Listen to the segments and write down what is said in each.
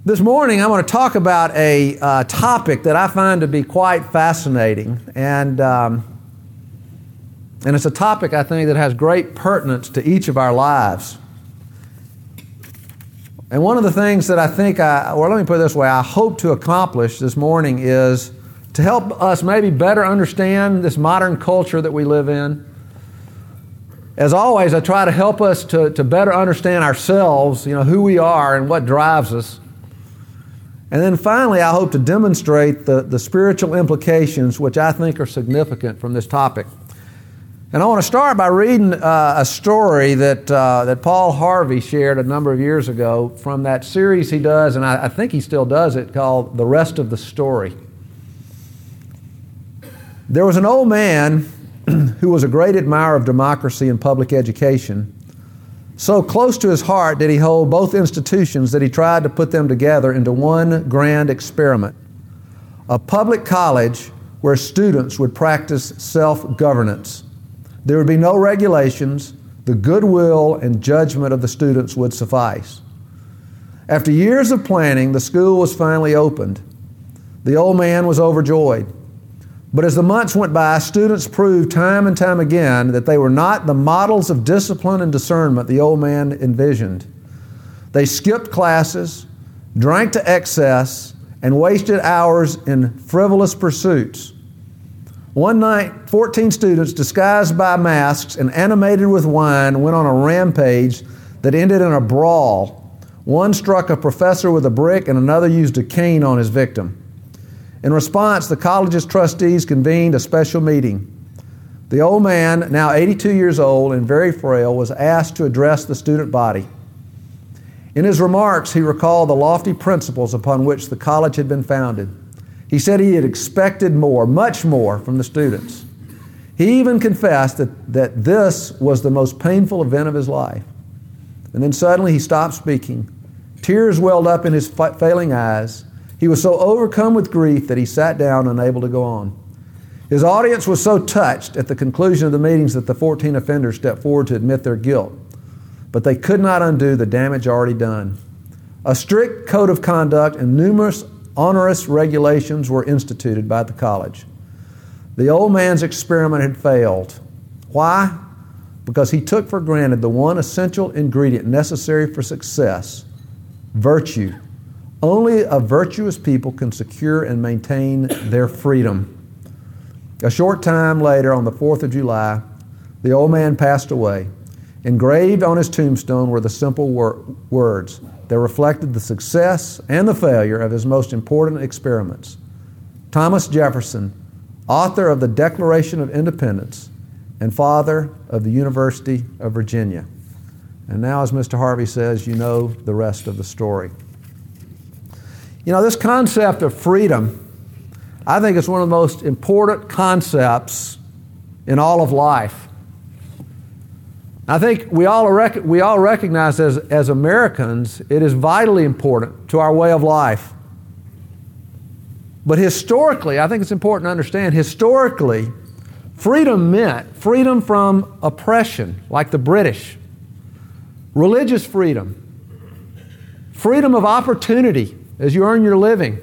This morning, I want to talk about a topic that I find to be quite fascinating, and it's a topic I think that has great pertinence to each of our lives. And one of the things that I think, let me put it this way, I hope to accomplish this morning is to help us maybe better understand this modern culture that we live in. As always, I try to help us to better understand ourselves, who we are and what drives us. And then finally, I hope to demonstrate the spiritual implications which I think are significant from this topic. And I want to start by reading a story that Paul Harvey shared a number of years ago from that series he does, and I think he still does it, called The Rest of the Story. There was an old man who was a great admirer of democracy and public education. So close to his heart did he hold both institutions that he tried to put them together into one grand experiment, a public college where students would practice self-governance. There would be no regulations. The goodwill and judgment of the students would suffice. After years of planning, the school was finally opened. The old man was overjoyed. But as the months went by, students proved time and time again that they were not the models of discipline and discernment the old man envisioned. They skipped classes, drank to excess, and wasted hours in frivolous pursuits. One night, 14 students, disguised by masks and animated with wine, went on a rampage that ended in a brawl. One struck a professor with a brick and another used a cane on his victim. In response, the college's trustees convened a special meeting. The old man, now 82 years old and very frail, was asked to address the student body. In his remarks, he recalled the lofty principles upon which the college had been founded. He said he had expected more, much more, from the students. He even confessed that this was the most painful event of his life. And then suddenly he stopped speaking. Tears welled up in his failing eyes. He was so overcome with grief that he sat down, unable to go on. His audience was so touched at the conclusion of the meetings that the 14 offenders stepped forward to admit their guilt. But they could not undo the damage already done. A strict code of conduct and numerous onerous regulations were instituted by the college. The old man's experiment had failed. Why? Because he took for granted the one essential ingredient necessary for success: virtue. Only a virtuous people can secure and maintain their freedom. A short time later, on the 4th of July, the old man passed away. Engraved on his tombstone were the simple words that reflected the success and the failure of his most important experiments. Thomas Jefferson, author of the Declaration of Independence and father of the University of Virginia. And now, as Mr. Harvey says, you know the rest of the story. This concept of freedom, I think it's one of the most important concepts in all of life. I think we all recognize as Americans, it is vitally important to our way of life. But historically, I think it's important to understand, historically, freedom meant freedom from oppression, like the British, religious freedom, freedom of opportunity as you earn your living,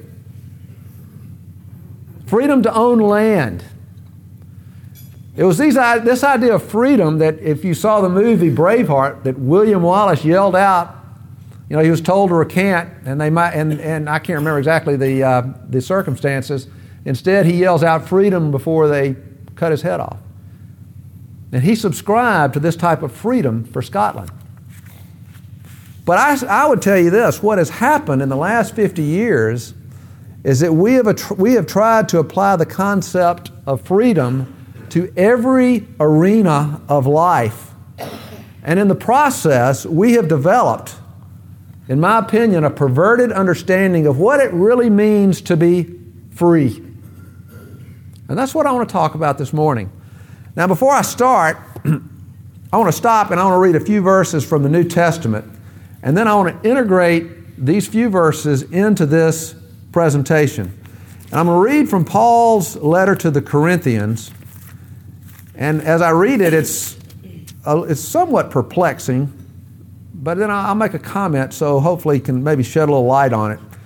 freedom to own land. It was this idea of freedom that, if you saw the movie Braveheart, that William Wallace yelled out. He was told to recant, and I can't remember exactly the circumstances. Instead, he yells out freedom before they cut his head off. And he subscribed to this type of freedom for Scotland. But I would tell you this: what has happened in the last 50 years is that we have tried to apply the concept of freedom to every arena of life. And in the process, we have developed, in my opinion, a perverted understanding of what it really means to be free. And that's what I want to talk about this morning. Now, before I start, I want to stop and I want to read a few verses from the New Testament. And then I want to integrate these few verses into this presentation. And I'm going to read from Paul's letter to the Corinthians. And as I read it, it's somewhat perplexing, but then I'll make a comment so hopefully you can maybe shed a little light on it.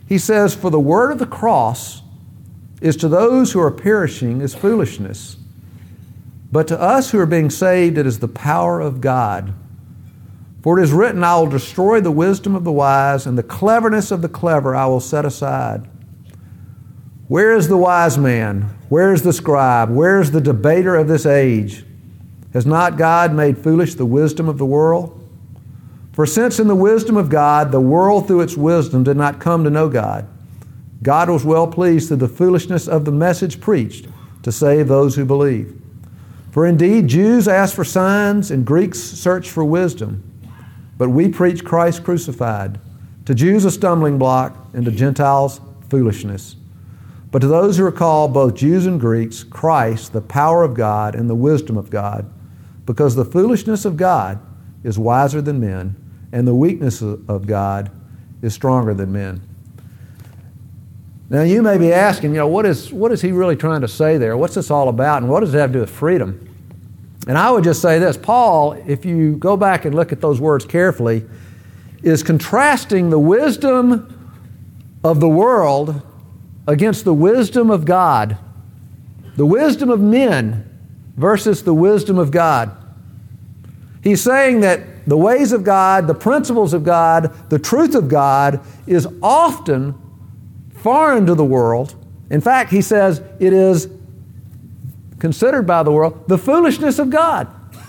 He says, "For the word of the cross is to those who are perishing as foolishness, but to us who are being saved it is the power of God. For it is written, I will destroy the wisdom of the wise, and the cleverness of the clever I will set aside. Where is the wise man? Where is the scribe? Where is the debater of this age? Has not God made foolish the wisdom of the world? For since in the wisdom of God, the world through its wisdom did not come to know God, God was well pleased through the foolishness of the message preached to save those who believe. For indeed, Jews ask for signs and Greeks search for wisdom, but we preach Christ crucified, to Jews a stumbling block, and to Gentiles foolishness. But to those who are called, both Jews and Greeks, Christ, the power of God and the wisdom of God, because the foolishness of God is wiser than men, and the weakness of God is stronger than men." Now you may be asking, what is he really trying to say there? What's this all about, and what does it have to do with freedom? And I would just say this: Paul, if you go back and look at those words carefully, is contrasting the wisdom of the world against the wisdom of God. The wisdom of men versus the wisdom of God. He's saying that the ways of God, the principles of God, the truth of God is often foreign to the world. In fact, he says it is considered by the world the foolishness of God.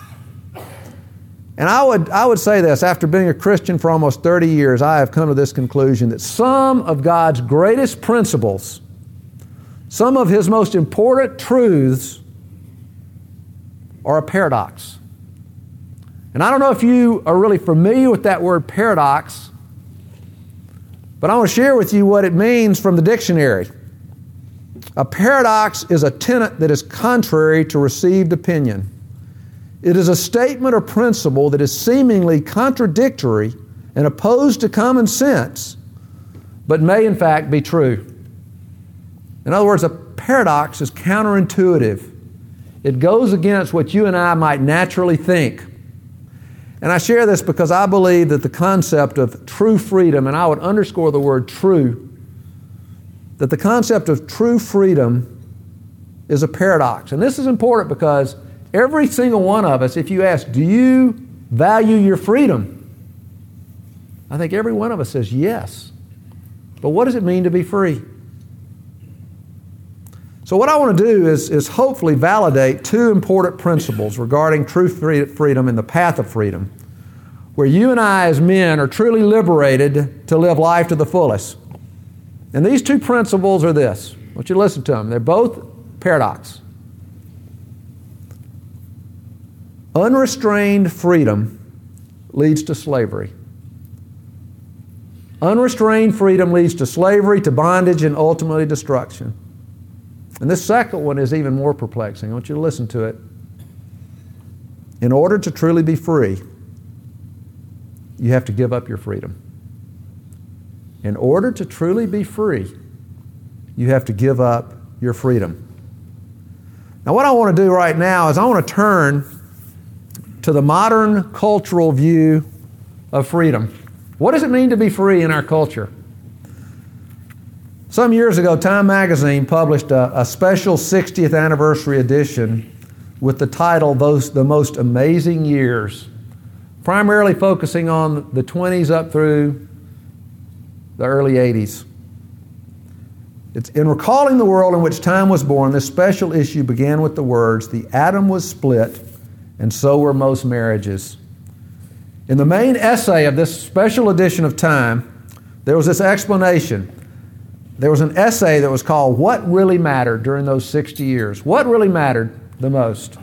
And I would say this: after being a Christian for almost 30 years, I have come to this conclusion that some of God's greatest principles, some of His most important truths, are a paradox. And I don't know if you are really familiar with that word paradox, but I want to share with you what it means from the dictionary. A paradox is a tenet that is contrary to received opinion. It is a statement or principle that is seemingly contradictory and opposed to common sense, but may in fact be true. In other words, a paradox is counterintuitive. It goes against what you and I might naturally think. And I share this because I believe that the concept of true freedom, and I would underscore the word true, that the concept of true freedom is a paradox. And this is important because every single one of us, if you ask, do you value your freedom? I think every one of us says yes. But what does it mean to be free? So what I want to do is hopefully validate two important principles regarding true freedom and the path of freedom, where you and I as men are truly liberated to live life to the fullest. And these two principles are this. I want you to listen to them. They're both paradox. Unrestrained freedom leads to slavery. Unrestrained freedom leads to slavery, to bondage, and ultimately destruction. And this second one is even more perplexing. I want you to listen to it. In order to truly be free, you have to give up your freedom. In order to truly be free, you have to give up your freedom. Now, what I want to do right now is I want to turn to the modern cultural view of freedom. What does it mean to be free in our culture? Some years ago, Time magazine published a special 60th anniversary edition with the title, The Most Amazing Years, primarily focusing on the 20s up through the early 80s. It's in recalling the world in which Time was born, this special issue began with the words, "The atom was split, and so were most marriages." In the main essay of this special edition of Time, there was this explanation. There was an essay that was called "What Really Mattered During Those 60 Years?" What really mattered the most?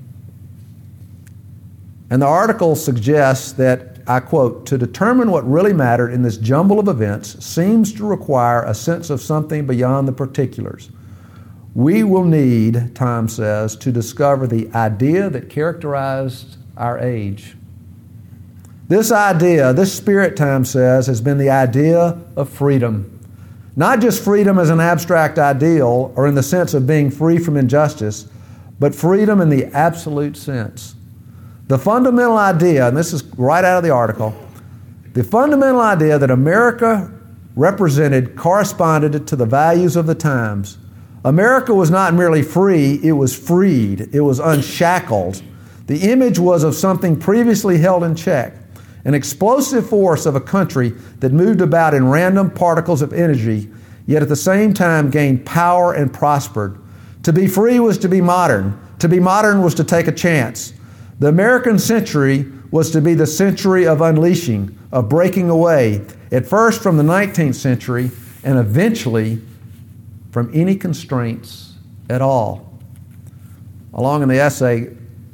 And the article suggests that, I quote, "To determine what really mattered in this jumble of events seems to require a sense of something beyond the particulars. We will need," Time says, "to discover the idea that characterized our age." This idea, this spirit, Time says, has been the idea of freedom. Not just freedom as an abstract ideal or in the sense of being free from injustice, but freedom in the absolute sense. The fundamental idea, and this is right out of the article, the fundamental idea that America corresponded to the values of the times. America was not merely free, it was freed. It was unshackled. The image was of something previously held in check, an explosive force of a country that moved about in random particles of energy, yet at the same time gained power and prospered. To be free was to be modern. To be modern was to take a chance. The American century was to be the century of unleashing, of breaking away, at first from the 19th century and eventually from any constraints at all. Along in the essay,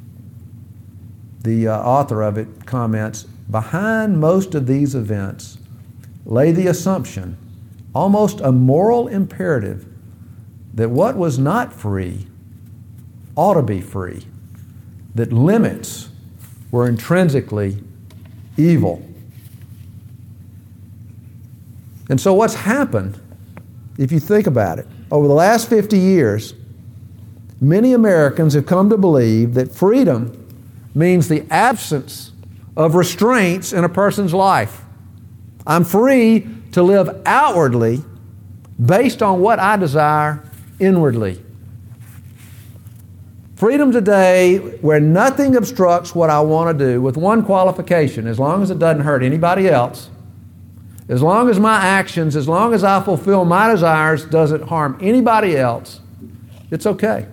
the author of it comments, behind most of these events lay the assumption, almost a moral imperative, that what was not free ought to be free, that limits were intrinsically evil. And so what's happened, if you think about it, over the last 50 years, many Americans have come to believe that freedom means the absence of restraints in a person's life. I'm free to live outwardly based on what I desire inwardly. Freedom today, where nothing obstructs what I want to do, with one qualification: as long as it doesn't hurt anybody else, as long as my actions, as long as I fulfill my desires, doesn't harm anybody else, it's okay.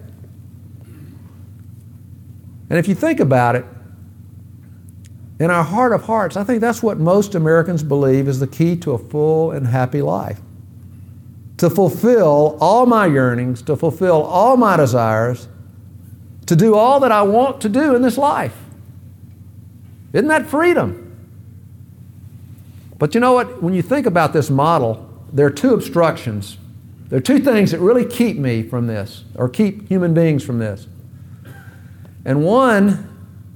And if you think about it, in our heart of hearts, I think that's what most Americans believe is the key to a full and happy life. To fulfill all my yearnings, to fulfill all my desires, to do all that I want to do in this life. Isn't that freedom? But you know what? When you think about this model, there are two obstructions. There are two things that really keep me from this, or keep human beings from this. And one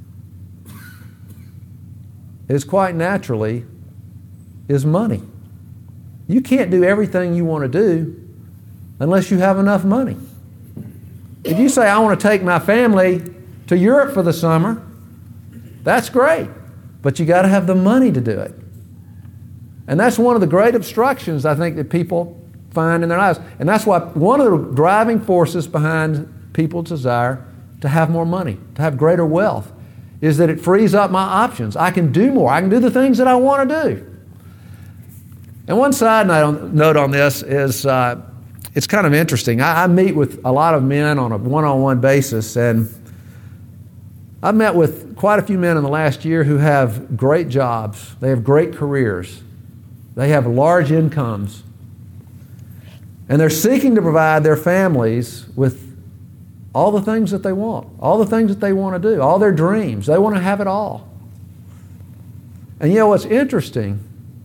is quite naturally is money. You can't do everything you want to do unless you have enough money. If you say, I want to take my family to Europe for the summer, that's great, but you got to have the money to do it. And that's one of the great obstructions I think that people find in their lives. And that's why one of the driving forces behind people's desire to have more money, to have greater wealth, is that it frees up my options. I can do more. I can do the things that I want to do. And one side note on this is it's kind of interesting. I meet with a lot of men on a one-on-one basis, and I've met with quite a few men in the last year who have great jobs. They have great careers. They have large incomes. And they're seeking to provide their families with all the things that they want, all the things that they want to do, all their dreams. They want to have it all. And you know what's interesting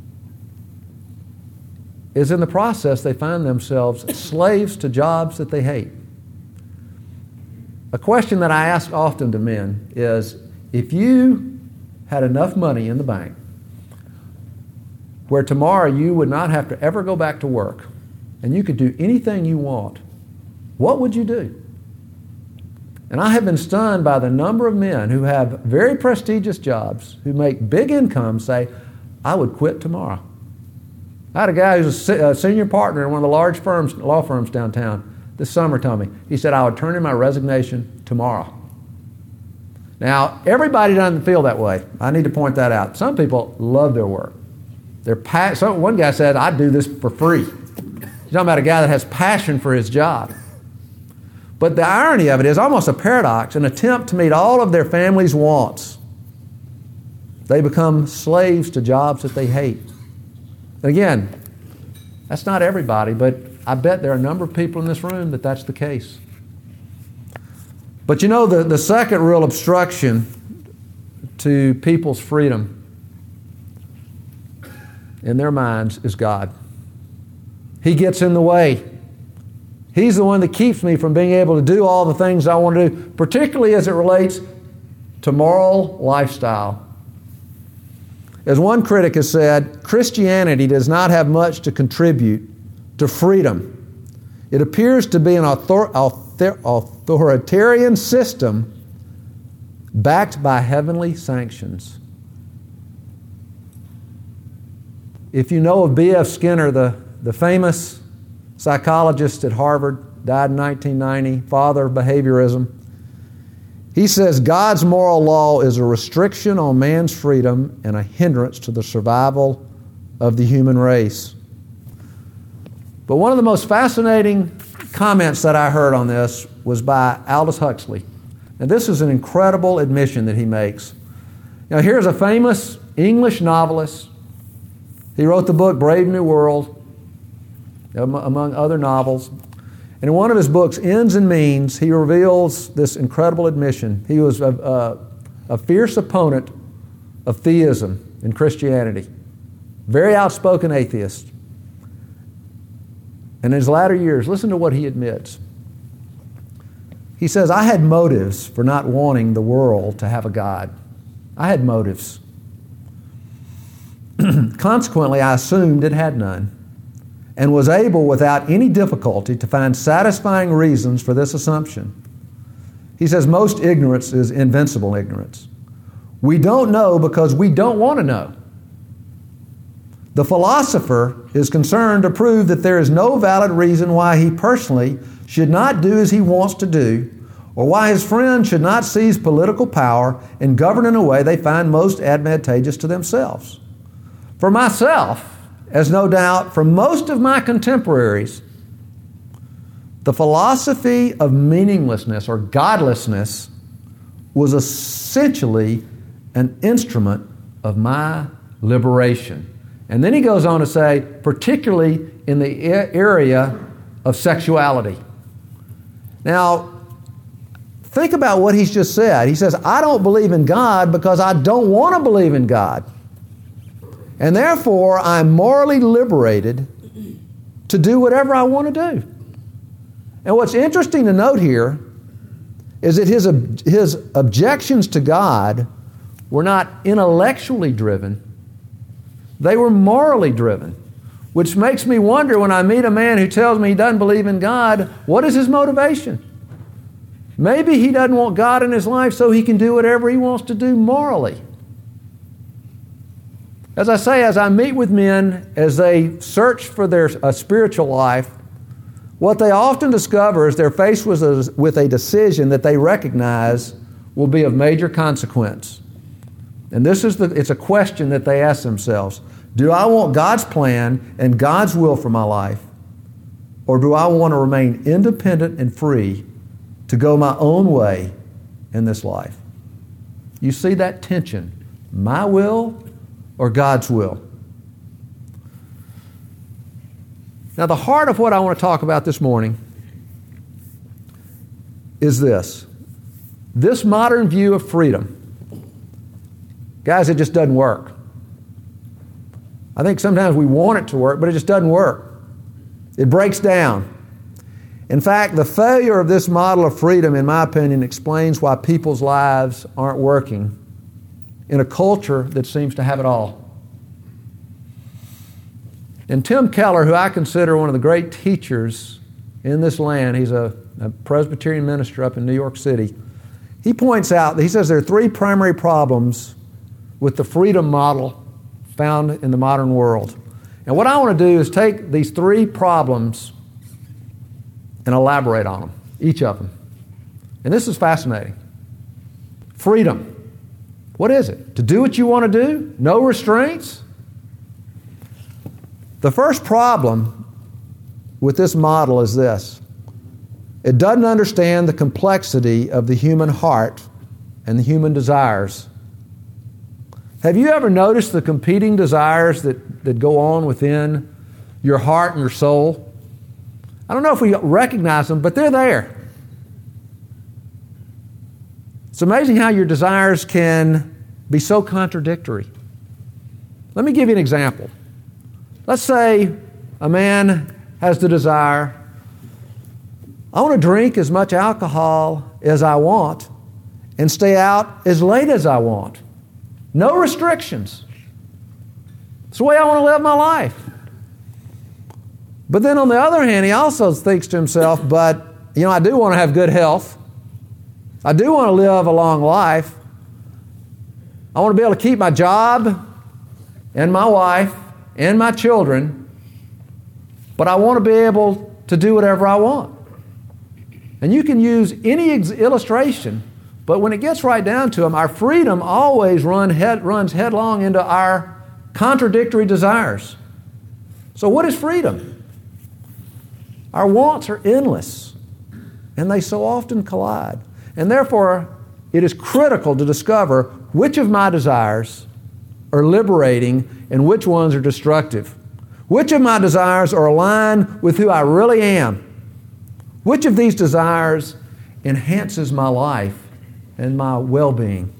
is in the process they find themselves slaves to jobs that they hate. A question that I ask often to men is, if you had enough money in the bank where tomorrow you would not have to ever go back to work and you could do anything you want, what would you do? And I have been stunned by the number of men who have very prestigious jobs, who make big incomes, say, I would quit tomorrow. I had a guy who's a senior partner in one of the large law firms downtown this summer told me. He said, I would turn in my resignation tomorrow. Now, everybody doesn't feel that way. I need to point that out. Some people love their work. One guy said, I do this for free. He's talking about a guy that has passion for his job. But the irony of it is almost a paradox, an attempt to meet all of their family's wants. They become slaves to jobs that they hate. And again, that's not everybody, but I bet there are a number of people in this room that that's the case. But you know, the second real obstruction to people's freedom in their minds is God. He gets in the way. He's the one that keeps me from being able to do all the things I want to do, particularly as it relates to moral lifestyle. As one critic has said, Christianity does not have much to contribute to freedom. It appears to be an authoritarian system backed by heavenly sanctions. If you know of B.F. Skinner, the famous psychologist at Harvard, died in 1990, father of behaviorism, he says God's moral law is a restriction on man's freedom and a hindrance to the survival of the human race. But one of the most fascinating comments that I heard on this was by Aldous Huxley. And this is an incredible admission that he makes. Now, here's a famous English novelist. He wrote the book Brave New World, among other novels. And in one of his books, Ends and Means, he reveals this incredible admission. He was a fierce opponent of theism in Christianity, very outspoken atheist. And in his latter years, listen to what he admits. He says, I had motives for not wanting the world to have a God. I had motives. Consequently, I assumed it had none, and was able without any difficulty to find satisfying reasons for this assumption. He says, most ignorance is invincible ignorance. We don't know because we don't want to know. The philosopher is concerned to prove that there is no valid reason why he personally should not do as he wants to do, or why his friends should not seize political power and govern in a way they find most advantageous to themselves. For myself, as no doubt for most of my contemporaries, the philosophy of meaninglessness or godlessness was essentially an instrument of my liberation. And then he goes on to say, particularly in the area of sexuality. Now, think about what he's just said. He says, I don't believe in God because I don't want to believe in God. And therefore, I'm morally liberated to do whatever I want to do. And what's interesting to note here is that his objections to God were not intellectually driven. They were morally driven, which makes me wonder when I meet a man who tells me he doesn't believe in God, what is his motivation? Maybe he doesn't want God in his life so he can do whatever he wants to do morally. As I say, as I meet with men, as they search for their spiritual life, what they often discover is they're faced with a decision that they recognize will be of major consequence. And it's a question that they ask themselves. Do I want God's plan and God's will for my life? Or do I want to remain independent and free to go my own way in this life? You see that tension. My will or God's will? Now, the heart of what I want to talk about this morning is this. This modern view of freedom. Guys, it just doesn't work. I think sometimes we want it to work, but it just doesn't work. It breaks down. In fact, the failure of this model of freedom, in my opinion, explains why people's lives aren't working in a culture that seems to have it all. And Tim Keller, who I consider one of the great teachers in this land, he's a Presbyterian minister up in New York City, he points out, he says there are three primary problems with the freedom model found in the modern world. And what I want to do is take these three problems and elaborate on them, each of them. And this is fascinating. Freedom. What is it? To do what you want to do? No restraints? The first problem with this model is this. It doesn't understand the complexity of the human heart and the human desires. Have you ever noticed the competing desires that go on within your heart and your soul? I don't know if we recognize them, but they're there. It's amazing how your desires can be so contradictory. Let me give you an example. Let's say a man has the desire, I want to drink as much alcohol as I want and stay out as late as I want. No restrictions. It's the way I want to live my life. But then on the other hand, he also thinks to himself, but, I do want to have good health. I do want to live a long life. I want to be able to keep my job and my wife and my children, but I want to be able to do whatever I want. And you can use any illustration, but when it gets right down to them, our freedom always runs headlong into our contradictory desires. So what is freedom? Our wants are endless, and they so often collide. And therefore, it is critical to discover which of my desires are liberating and which ones are destructive. Which of my desires are aligned with who I really am? Which of these desires enhances my life and my well-being?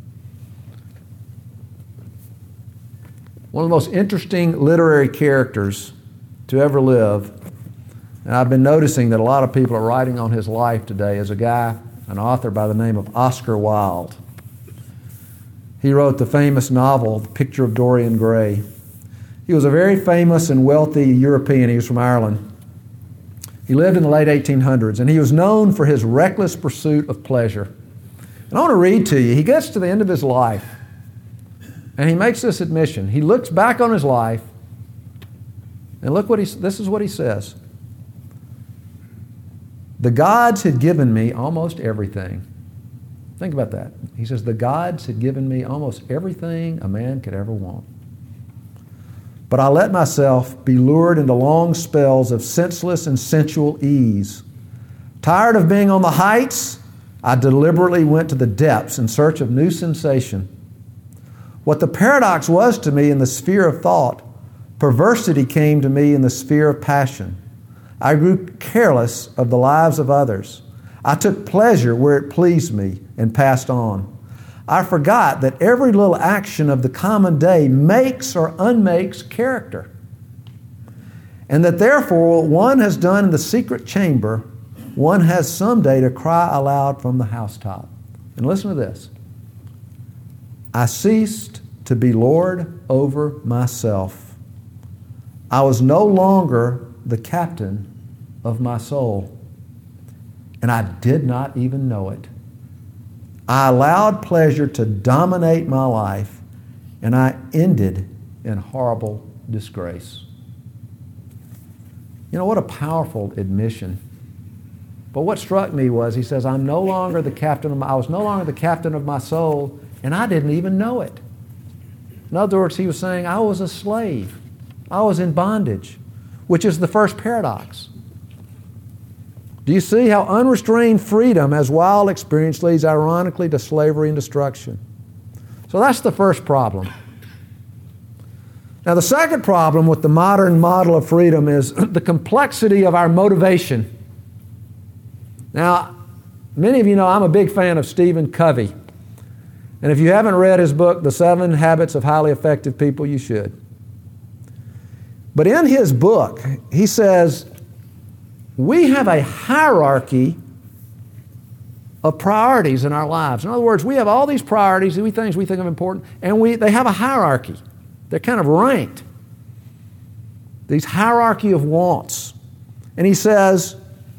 One of the most interesting literary characters to ever live, and I've been noticing that a lot of people are writing on his life today, is a guy, an author by the name of Oscar Wilde. He wrote the famous novel, The Picture of Dorian Gray. He was a very famous and wealthy European. He was from Ireland. He lived in the late 1800s, and he was known for his reckless pursuit of pleasure. And I want to read to you. He gets to the end of his life, and he makes this admission. He looks back on his life, and look this is what he says. The gods had given me almost everything. Think about that. He says, the gods had given me almost everything a man could ever want. But I let myself be lured into long spells of senseless and sensual ease. Tired of being on the heights, I deliberately went to the depths in search of new sensation. What the paradox was to me in the sphere of thought, perversity came to me in the sphere of passion. I grew careless of the lives of others. I took pleasure where it pleased me and passed on. I forgot that every little action of the common day makes or unmakes character, and that therefore what one has done in the secret chamber, one has someday to cry aloud from the housetop. And listen to this. I ceased to be Lord over myself. I was no longer the captain of my soul, and I did not even know it. I allowed pleasure to dominate my life, and I ended in horrible disgrace. You know, what a powerful admission. But what struck me was, he says, I was no longer the captain of my soul, and I didn't even know it. In other words, he was saying, I was a slave. I was in bondage, which is the first paradox. Do you see how unrestrained freedom as Wilde experience leads ironically to slavery and destruction? So that's the first problem. Now the second problem with the modern model of freedom is the complexity of our motivation. Now, many of you know I'm a big fan of Stephen Covey. And if you haven't read his book, The 7 Habits of Highly Effective People, you should. But in his book, he says, we have a hierarchy of priorities in our lives. In other words, we have all these priorities, things we think of important, and they have a hierarchy. They're kind of ranked. These hierarchy of wants. And he says,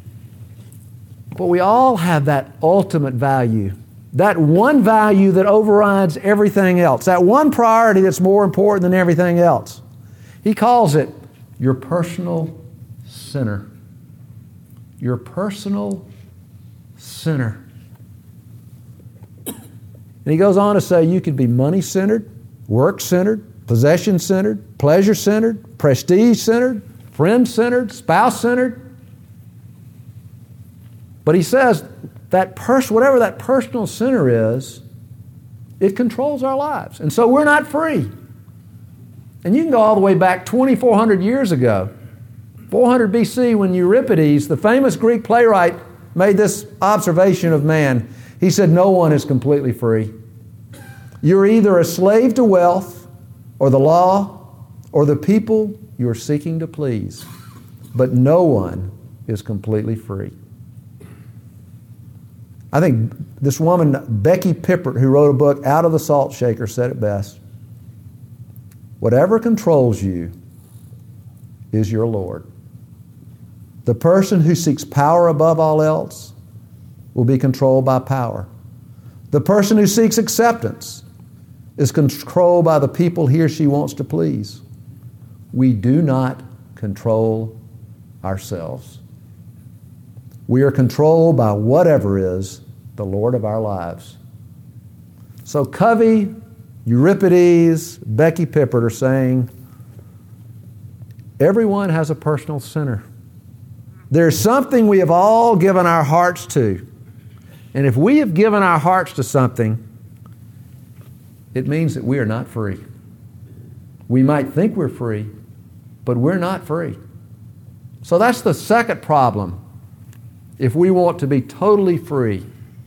but we all have that ultimate value, that one value that overrides everything else, that one priority that's more important than everything else. He calls it your personal center. Your personal center. And he goes on to say you could be money-centered, work-centered, possession-centered, pleasure-centered, prestige-centered, friend-centered, spouse-centered. But he says that whatever that personal center is, it controls our lives. And so we're not free. And you can go all the way back 2,400 years ago. 400 BC, when Euripides, the famous Greek playwright, made this observation of man. He said, no one is completely free. You're either a slave to wealth or the law or the people you're seeking to please. But no one is completely free. I think this woman, Becky Pippert, who wrote a book, Out of the Salt Shaker, said it best. Whatever controls you is your Lord. The person who seeks power above all else will be controlled by power. The person who seeks acceptance is controlled by the people he or she wants to please. we do not control ourselves. We are controlled by whatever is the Lord of our lives. So Covey, Euripides, Becky Pippert are saying, everyone has a personal sinner. There's something we have all given our hearts to. And if we have given our hearts to something, it means that we are not free. We might think we're free, but we're not free. So that's the second problem if we want to be totally free.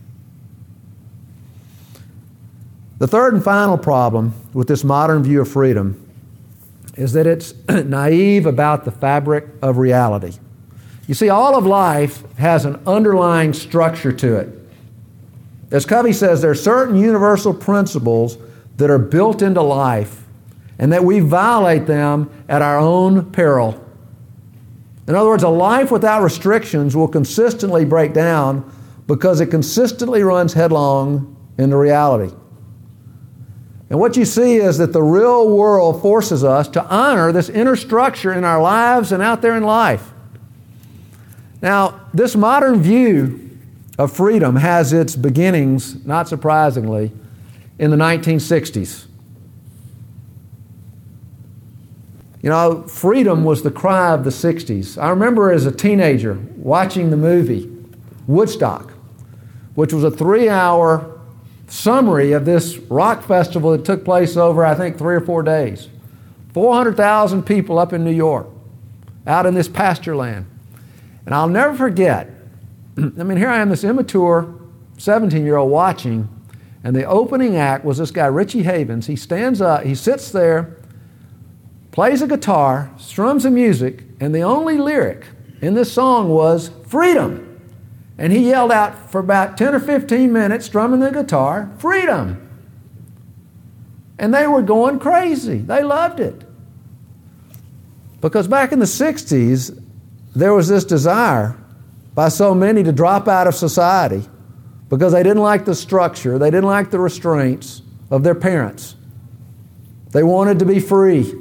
The third and final problem with this modern view of freedom is that it's naive about the fabric of reality. You see, all of life has an underlying structure to it. As Covey says, there are certain universal principles that are built into life and that we violate them at our own peril. In other words, a life without restrictions will consistently break down because it consistently runs headlong into reality. And what you see is that the real world forces us to honor this inner structure in our lives and out there in life. Now, this modern view of freedom has its beginnings, not surprisingly, in the 1960s. You know, freedom was the cry of the 60s. I remember as a teenager watching the movie Woodstock, which was a 3-hour summary of this rock festival that took place over, I think, 3 or 4 days. 400,000 people up in New York, out in this pasture land. And I'll never forget, here I am, this immature 17-year-old watching, and the opening act was this guy, Richie Havens. He stands up, he sits there, plays a guitar, strums the music, and the only lyric in this song was freedom. And he yelled out for about 10 or 15 minutes, strumming the guitar, freedom. And they were going crazy. They loved it. Because back in the 60s, there was this desire by so many to drop out of society because they didn't like the structure, they didn't like the restraints of their parents. They wanted to be free.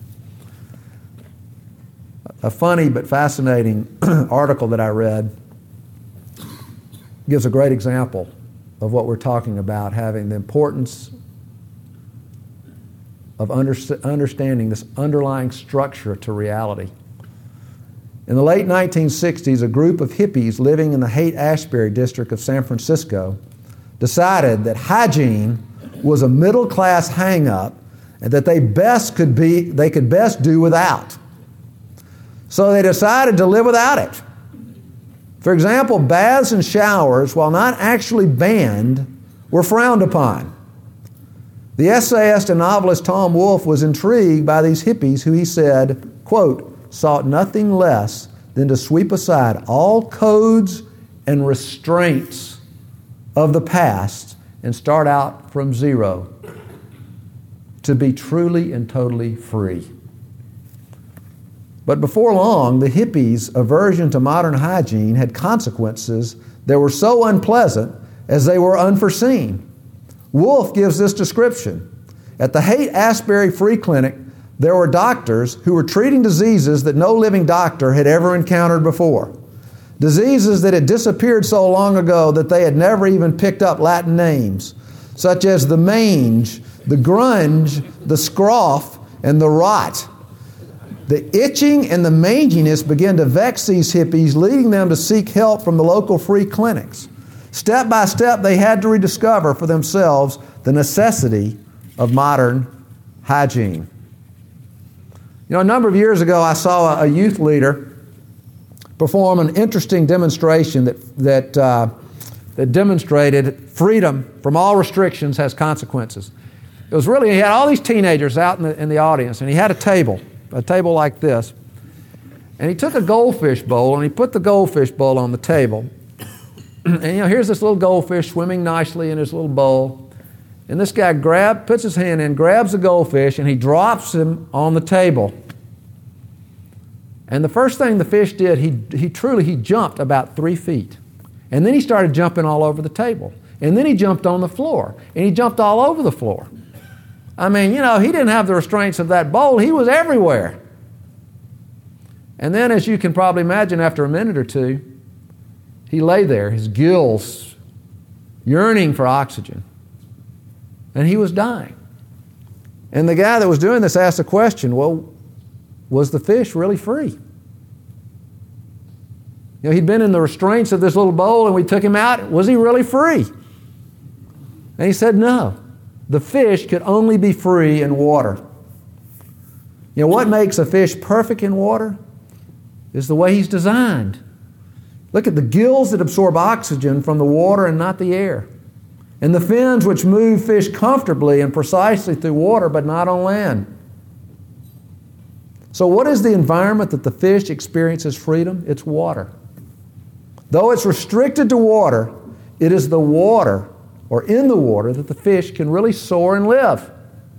A funny but fascinating article that I read gives a great example of what we're talking about, having the importance of understanding this underlying structure to reality. In the late 1960s, a group of hippies living in the Haight-Ashbury district of San Francisco decided that hygiene was a middle-class hang-up and that they could best do without. So they decided to live without it. For example, baths and showers, while not actually banned, were frowned upon. The essayist and novelist Tom Wolfe was intrigued by these hippies who, he said, quote, sought nothing less than to sweep aside all codes and restraints of the past and start out from zero to be truly and totally free. But before long, the hippies' aversion to modern hygiene had consequences that were so unpleasant as they were unforeseen. Wolfe gives this description. At the Haight-Ashbury Free Clinic, there were doctors who were treating diseases that no living doctor had ever encountered before. Diseases that had disappeared so long ago that they had never even picked up Latin names, such as the mange, the grunge, the scroff, and the rot. The itching and the manginess began to vex these hippies, leading them to seek help from the local free clinics. Step by step, they had to rediscover for themselves the necessity of modern hygiene. You know, a number of years ago, I saw a youth leader perform an interesting demonstration that demonstrated freedom from all restrictions has consequences. It was really, he had all these teenagers out in the audience, and he had a table like this. And he took a goldfish bowl, and he put the goldfish bowl on the table. And, here's this little goldfish swimming nicely in his little bowl. And this guy puts his hand in, grabs the goldfish, and he drops him on the table. And the first thing the fish did, he jumped about 3 feet. And then he started jumping all over the table. And then he jumped on the floor. And he jumped all over the floor. I mean, he didn't have the restraints of that bowl. He was everywhere. And then, as you can probably imagine, after a minute or two, he lay there, his gills yearning for oxygen. And he was dying. And the guy that was doing this asked the question, well, was the fish really free? You know, he'd been in the restraints of this little bowl and we took him out. Was he really free? And he said, no. The fish could only be free in water. You know, what makes a fish perfect in water is the way he's designed. Look at the gills that absorb oxygen from the water and not the air. And the fins which move fish comfortably and precisely through water but not on land. So what is the environment that the fish experiences freedom? It's water. Though it's restricted to water, it is the water, or in the water, that the fish can really soar and live.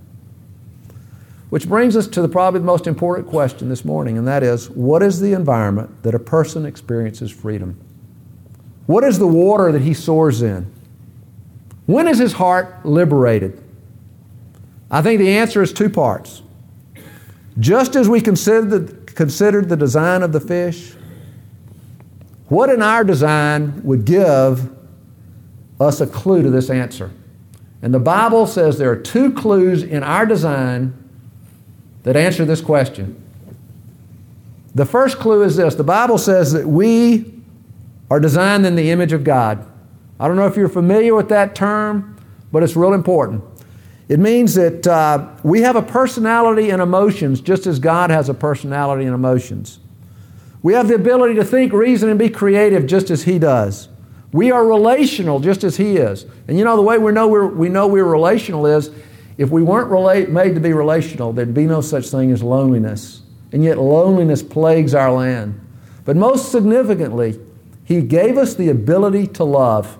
Which brings us to probably the most important question this morning, and that is, what is the environment that a person experiences freedom? What is the water that he soars in? When is his heart liberated? I think the answer is two parts. Just as we considered the design of the fish, what in our design would give us a clue to this answer? And the Bible says there are two clues in our design that answer this question. The first clue is this. The Bible says that we are designed in the image of God. I don't know if you're familiar with that term, but it's real important. It means that we have a personality and emotions just as God has a personality and emotions. We have the ability to think, reason, and be creative just as He does. We are relational just as He is. And you know, the way we know we're relational is if we weren't made to be relational, there'd be no such thing as loneliness. And yet loneliness plagues our land. But most significantly, He gave us the ability to love.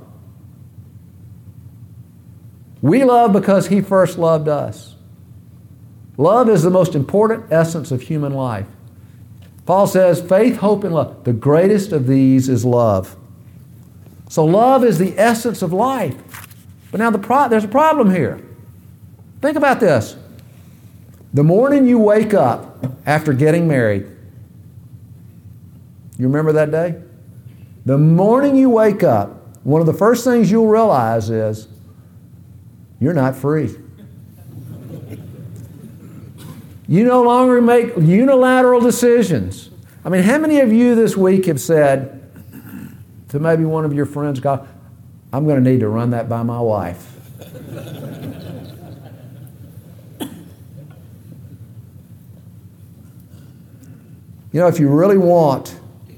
We love because He first loved us. Love is the most important essence of human life. Paul says, faith, hope, and love. The greatest of these is love. So love is the essence of life. But now there's a problem here. Think about this. The morning you wake up after getting married, you remember that day? The morning you wake up, one of the first things you'll realize is you're not free. You no longer make unilateral decisions. I mean, how many of you this week have said to maybe one of your friends, God, I'm going to need to run that by my wife? You know, if you really want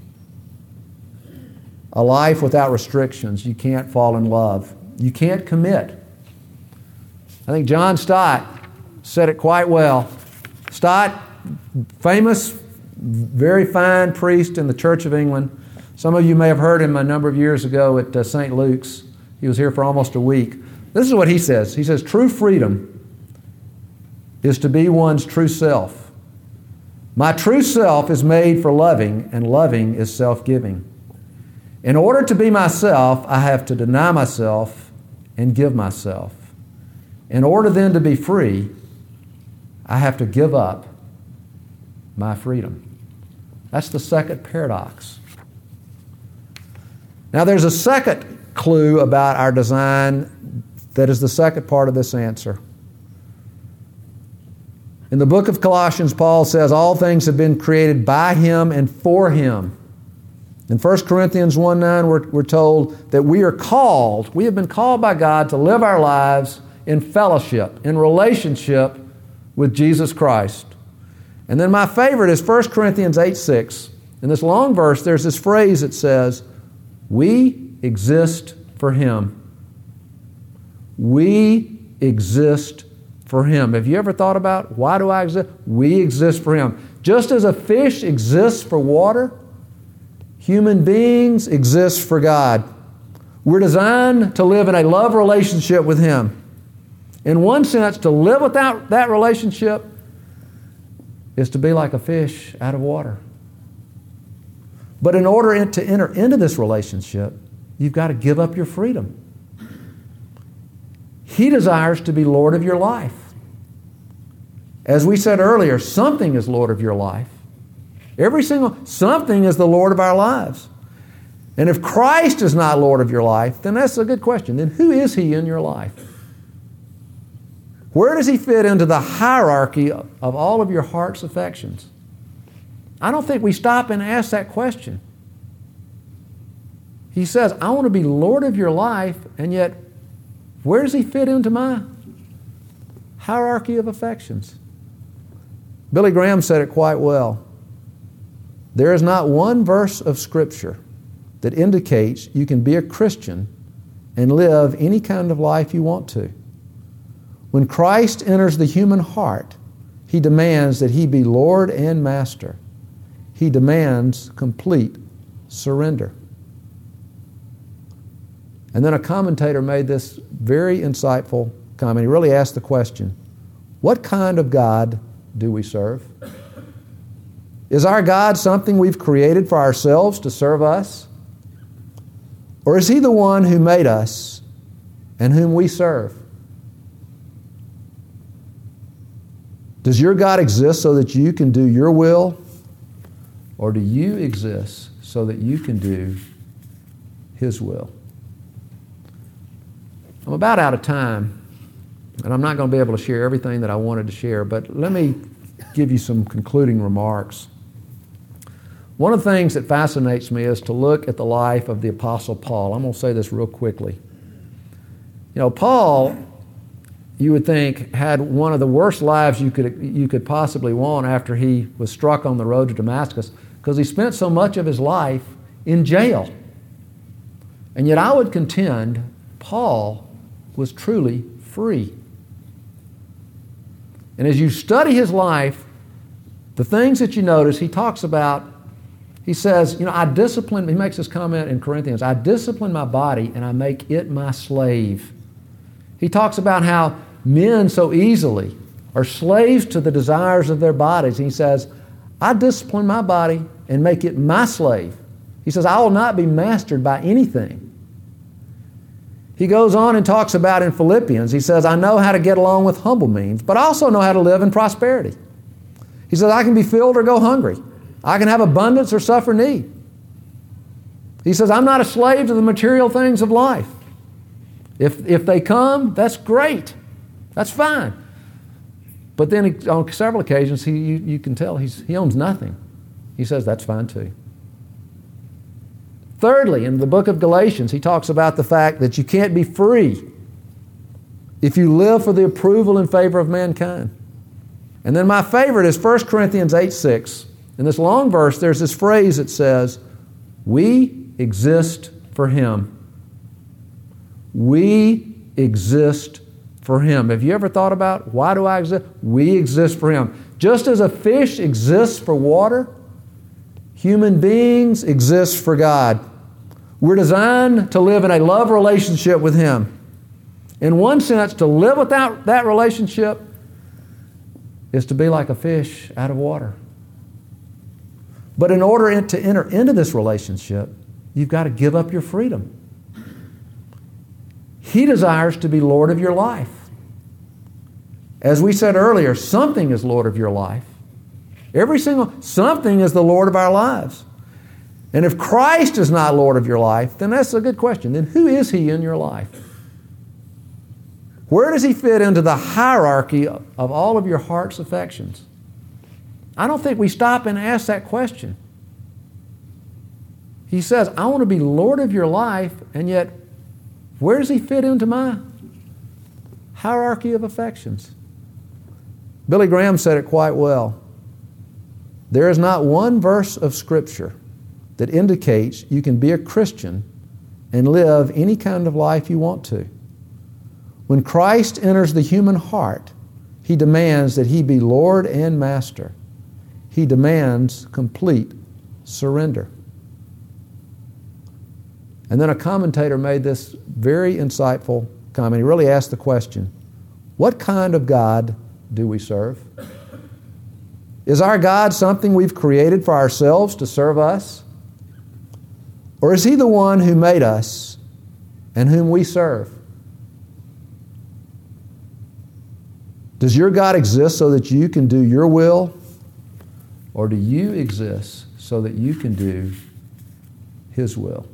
a life without restrictions, you can't fall in love. You can't commit. I think John Stott said it quite well. Stott, famous, very fine priest in the Church of England. Some of you may have heard him a number of years ago at St. Luke's. He was here for almost a week. This is what he says. He says, true freedom is to be one's true self. My true self is made for loving, and loving is self-giving. In order to be myself, I have to deny myself and give myself. In order then to be free, I have to give up my freedom. That's the second paradox. Now there's a second clue about our design that is the second part of this answer. In the book of Colossians, Paul says, all things have been created by Him and for Him. In 1 Corinthians 1:9, we're told that we have been called by God to live our lives in fellowship, in relationship with Jesus Christ. And then my favorite is 1 Corinthians 8:6. In this long verse, there's this phrase that says, we exist for Him. We exist for Him. Have you ever thought about, why do I exist? We exist for Him. Just as a fish exists for water, human beings exist for God. We're designed to live in a love relationship with Him. In one sense, to live without that relationship is to be like a fish out of water. But in order to enter into this relationship, you've got to give up your freedom. He desires to be Lord of your life. As we said earlier, something is Lord of your life. Something is the Lord of our lives. And if Christ is not Lord of your life, then that's a good question. Then who is He in your life? Where does He fit into the hierarchy of all of your heart's affections? I don't think we stop and ask that question. He says, I want to be Lord of your life, and yet, where does He fit into my hierarchy of affections? Billy Graham said it quite well. There is not one verse of Scripture that indicates you can be a Christian and live any kind of life you want to. When Christ enters the human heart, He demands that He be Lord and Master. He demands complete surrender. And then a commentator made this very insightful comment. He really asked the question, what kind of God do we serve? Is our God something we've created for ourselves to serve us? Or is He the one who made us and whom we serve? Does your God exist so that you can do your will? Or do you exist so that you can do His will? I'm about out of time, and I'm not going to be able to share everything that I wanted to share, but let me give you some concluding remarks. One of the things that fascinates me is to look at the life of the Apostle Paul. I'm going to say this real quickly. You know, Paul, you would think, had one of the worst lives you could possibly want after he was struck on the road to Damascus, because he spent so much of his life in jail. And yet I would contend Paul was truly free. And as you study his life, the things that you notice, he talks about, he says, he makes this comment in Corinthians, I discipline my body and I make it my slave. He talks about how men so easily are slaves to the desires of their bodies. He says, I discipline my body and make it my slave. He says, I will not be mastered by anything. He goes on and talks about in Philippians, he says, I know how to get along with humble means, but I also know how to live in prosperity. He says, I can be filled or go hungry. I can have abundance or suffer need. He says, I'm not a slave to the material things of life. If they come, that's great. That's fine. But then on several occasions, you can tell he owns nothing. He says, that's fine too. Thirdly, in the book of Galatians, he talks about the fact that you can't be free if you live for the approval and favor of mankind. And then my favorite is 1 Corinthians 8:6. In this long verse, there's this phrase that says, we exist for Him. We exist for Him. Have you ever thought about, why do I exist? We exist for Him. Just as a fish exists for water, human beings exist for God. We're designed to live in a love relationship with Him. In one sense, to live without that relationship is to be like a fish out of water. But in order to enter into this relationship, you've got to give up your freedom. He desires to be Lord of your life. As we said earlier, something is Lord of your life. Something is the Lord of our lives. And if Christ is not Lord of your life, then that's a good question. Then who is He in your life? Where does He fit into the hierarchy of all of your heart's affections? I don't think we stop and ask that question. He says, I want to be Lord of your life, and yet, where does He fit into my hierarchy of affections? Billy Graham said it quite well. There is not one verse of Scripture that indicates you can be a Christian and live any kind of life you want to. When Christ enters the human heart, He demands that He be Lord and Master. He demands complete surrender. And then a commentator made this very insightful comment. He really asked the question, what kind of God do we serve? Is our God something we've created for ourselves to serve us? Or is He the one who made us and whom we serve? Does your God exist so that you can do your will? Or do you exist so that you can do His will?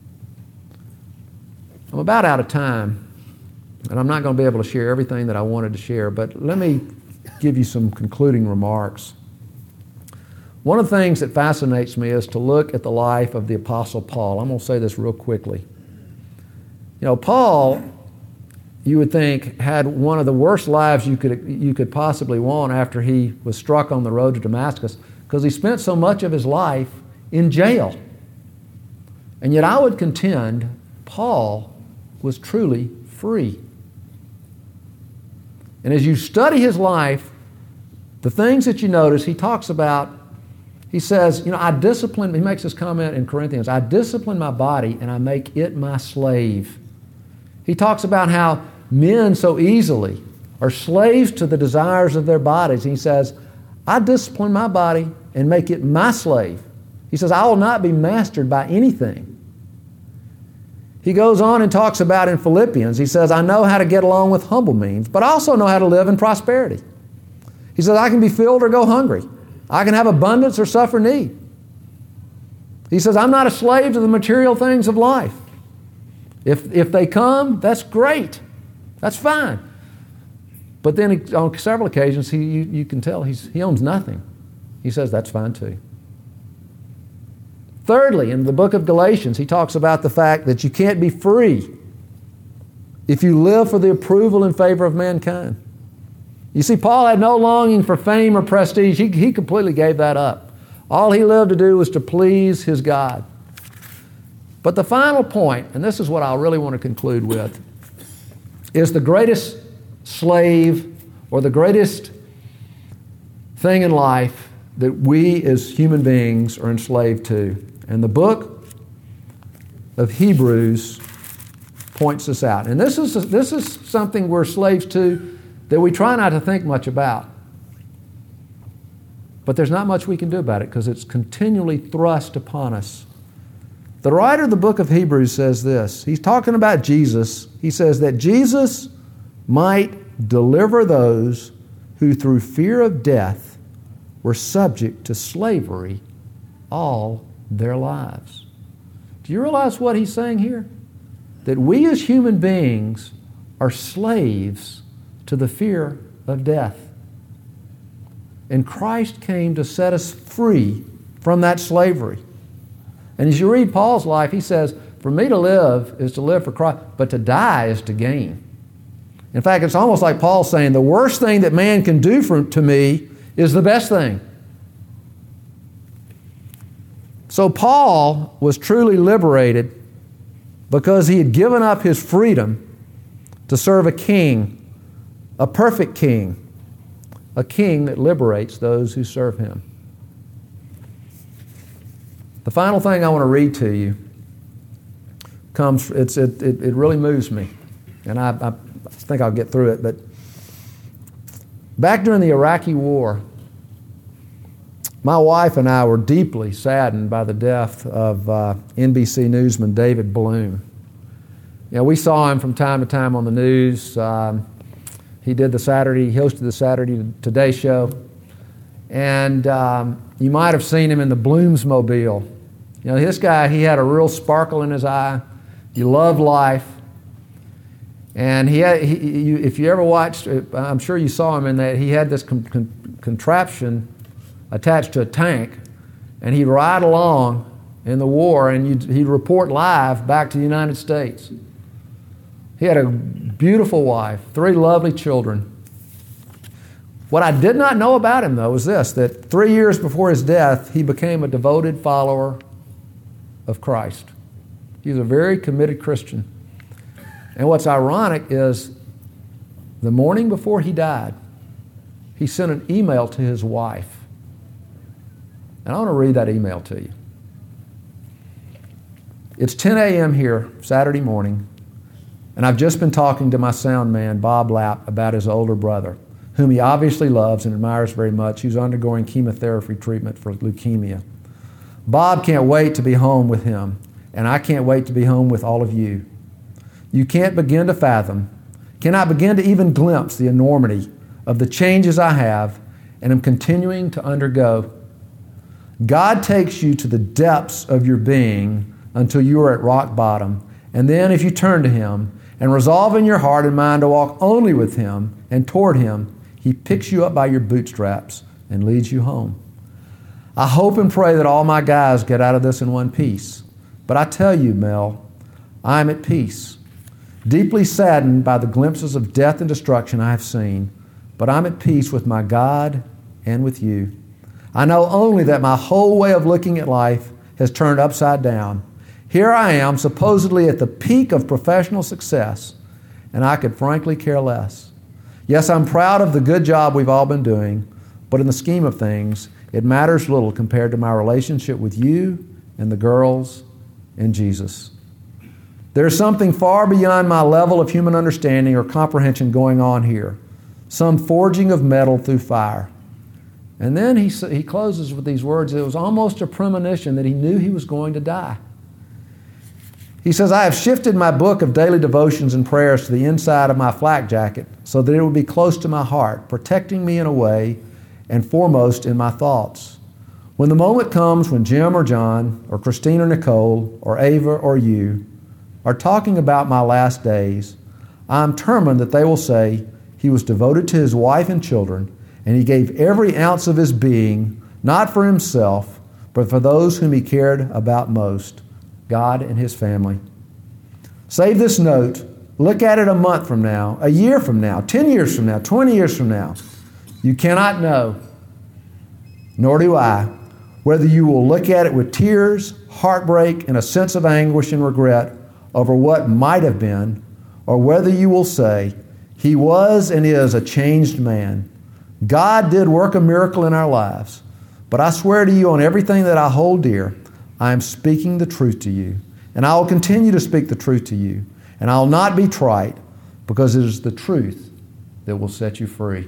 I'm about out of time, and I'm not going to be able to share everything that I wanted to share, but let me give you some concluding remarks. One of the things that fascinates me is to look at the life of the Apostle Paul. I'm going to say this real quickly. You know, Paul, you would think, had one of the worst lives you could possibly want after he was struck on the road to Damascus, because he spent so much of his life in jail. And yet I would contend Paul was truly free. And as you study his life, the things that you notice, he talks about, he says, he makes this comment in Corinthians, I discipline my body and I make it my slave. He talks about how men so easily are slaves to the desires of their bodies. And he says, I discipline my body and make it my slave. He says, I will not be mastered by anything. He goes on and talks about in Philippians, he says, I know how to get along with humble means, but I also know how to live in prosperity. He says, I can be filled or go hungry. I can have abundance or suffer need. He says, I'm not a slave to the material things of life. If they come, that's great. That's fine. But then on several occasions, you can tell he owns nothing. He says, that's fine too. Thirdly, in the book of Galatians, he talks about the fact that you can't be free if you live for the approval and favor of mankind. You see, Paul had no longing for fame or prestige. He completely gave that up. All he lived to do was to please his God. But the final point, and this is what I really want to conclude with, is the greatest slave or the greatest thing in life that we as human beings are enslaved to. And the book of Hebrews points this out. And this is something we're slaves to that we try not to think much about. But there's not much we can do about it because it's continually thrust upon us. The writer of the book of Hebrews says this. He's talking about Jesus. He says that Jesus might deliver those who through fear of death were subject to slavery all their lives. Do you realize what he's saying here? That we as human beings are slaves to the fear of death. And Christ came to set us free from that slavery. And as you read Paul's life, he says, for me to live is to live for Christ, but to die is to gain. In fact, it's almost like Paul saying, the worst thing that man can do to me is the best thing. So Paul was truly liberated because he had given up his freedom to serve a king, a perfect king, a king that liberates those who serve him. The final thing I want to read to you it really moves me, and I think I'll get through it. But back during the Iraqi War, my wife and I were deeply saddened by the death of NBC newsman David Bloom. You know, we saw him from time to time on the news. He hosted the Saturday Today Show. And you might have seen him in the Bloomsmobile. You know, this guy, he had a real sparkle in his eye. He loved life. And if you ever watched, I'm sure you saw him in that, he had this contraption attached to a tank, and he'd ride along in the war, and he'd report live back to the United States. He had a beautiful wife, 3 lovely children. What I did not know about him, though, was this, that 3 years before his death, he became a devoted follower of Christ. He was a very committed Christian. And what's ironic is the morning before he died, he sent an email to his wife. And I want to read that email to you. It's 10 a.m. here, Saturday morning, and I've just been talking to my sound man, Bob Lapp, about his older brother, whom he obviously loves and admires very much, who's undergoing chemotherapy treatment for leukemia. Bob can't wait to be home with him, and I can't wait to be home with all of you. You can't begin to fathom, cannot begin to even glimpse the enormity of the changes I have and am continuing to undergo. God takes you to the depths of your being until you are at rock bottom. And then if you turn to Him and resolve in your heart and mind to walk only with Him and toward Him, He picks you up by your bootstraps and leads you home. I hope and pray that all my guys get out of this in one piece. But I tell you, Mel, I'm at peace, deeply saddened by the glimpses of death and destruction I have seen, but I'm at peace with my God and with you. I know only that my whole way of looking at life has turned upside down. Here I am, supposedly at the peak of professional success, and I could frankly care less. Yes, I'm proud of the good job we've all been doing, but in the scheme of things, it matters little compared to my relationship with you and the girls and Jesus. There's something far beyond my level of human understanding or comprehension going on here, some forging of metal through fire. And then he closes with these words. It was almost a premonition that he knew he was going to die. He says, I have shifted my book of daily devotions and prayers to the inside of my flak jacket so that it would be close to my heart, protecting me in a way and foremost in my thoughts. When the moment comes when Jim or John or Christine or Nicole or Ava or you are talking about my last days, I am determined that they will say he was devoted to his wife and children, and he gave every ounce of his being, not for himself, but for those whom he cared about most, God and his family. Save this note. Look at it a month from now, a year from now, 10 years from now, 20 years from now. You cannot know, nor do I, whether you will look at it with tears, heartbreak, and a sense of anguish and regret over what might have been, or whether you will say, he was and is a changed man. God did work a miracle in our lives, but I swear to you on everything that I hold dear, I am speaking the truth to you, and I will continue to speak the truth to you, and I will not be trite, because it is the truth that will set you free.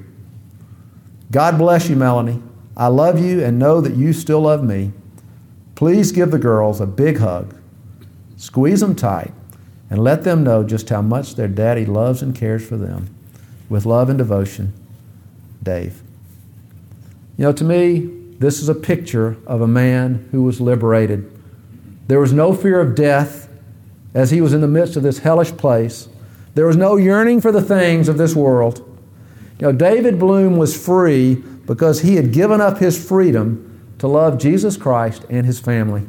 God bless you, Melanie. I love you and know that you still love me. Please give the girls a big hug, squeeze them tight, and let them know just how much their daddy loves and cares for them. With love and devotion, Dave. You know, to me, this is a picture of a man who was liberated. There was no fear of death as he was in the midst of this hellish place. There was no yearning for the things of this world. You know, David Bloom was free because he had given up his freedom to love Jesus Christ and his family.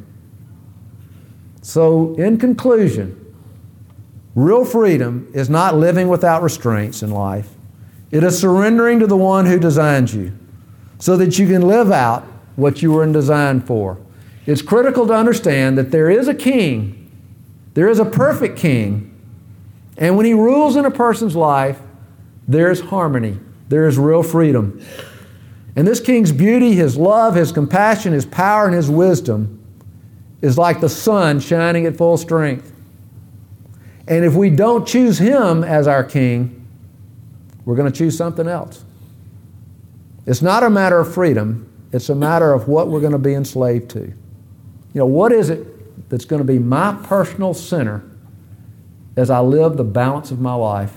So, in conclusion, real freedom is not living without restraints in life. It is surrendering to the one who designed you so that you can live out what you were designed for. It's critical to understand that there is a king. There is a perfect king. And when he rules in a person's life, there's harmony. There is real freedom. And this king's beauty, his love, his compassion, his power, and his wisdom is like the sun shining at full strength. And if we don't choose him as our king, we're going to choose something else. It's not a matter of freedom. It's a matter of what we're going to be enslaved to. You know, what is it that's going to be my personal center as I live the balance of my life?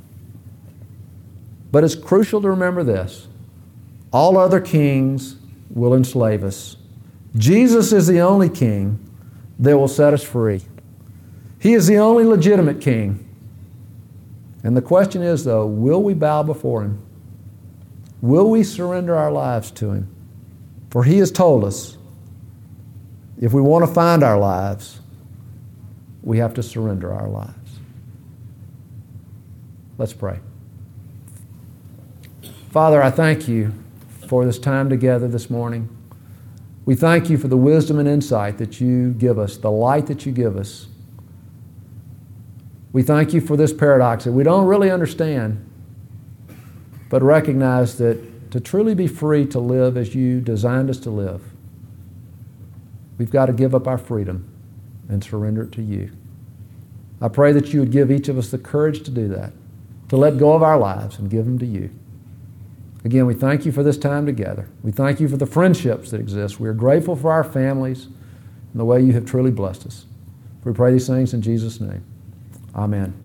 But it's crucial to remember this. All other kings will enslave us. Jesus is the only king that will set us free. He is the only legitimate king. And the question is, though, will we bow before him? Will we surrender our lives to him? For he has told us, if we want to find our lives, we have to surrender our lives. Let's pray. Father, I thank you for this time together this morning. We thank you for the wisdom and insight that you give us, the light that you give us. We thank you for this paradox that we don't really understand, but recognize that to truly be free to live as you designed us to live, we've got to give up our freedom and surrender it to you. I pray that you would give each of us the courage to do that, to let go of our lives and give them to you. Again, we thank you for this time together. We thank you for the friendships that exist. We are grateful for our families and the way you have truly blessed us. We pray these things in Jesus' name. Amen.